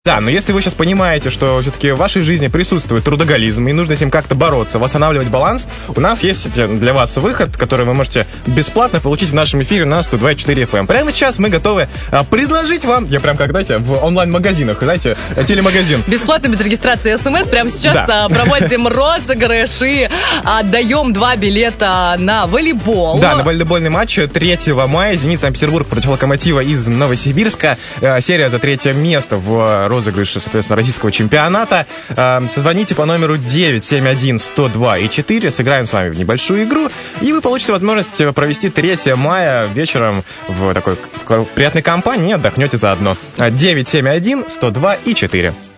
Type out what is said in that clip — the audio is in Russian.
Да, но если вы сейчас понимаете, что все-таки в вашей жизни присутствует трудоголизм и нужно с ним как-то бороться, восстанавливать баланс, у нас есть для вас выход, который вы можете бесплатно получить в нашем эфире на 102.4 FM. Прямо сейчас мы готовы предложить вам, я прям как, знаете, в онлайн-магазинах, знаете, телемагазин. Бесплатно, без регистрации СМС. Прямо сейчас проводим розыгрыш и отдаем 2 билета на волейбол. Да, на волейбольный матч 3 мая «Зенит» Санкт-Петербург против «Локомотива» из Новосибирска. Серия за 3 место в розыгрыше, соответственно, российского чемпионата. Созвоните по номеру 971-102-4. Сыграем с вами в небольшую игру, и вы получите возможность провести 3 мая вечером в такой приятной компании и отдохнете заодно. 971-102-4.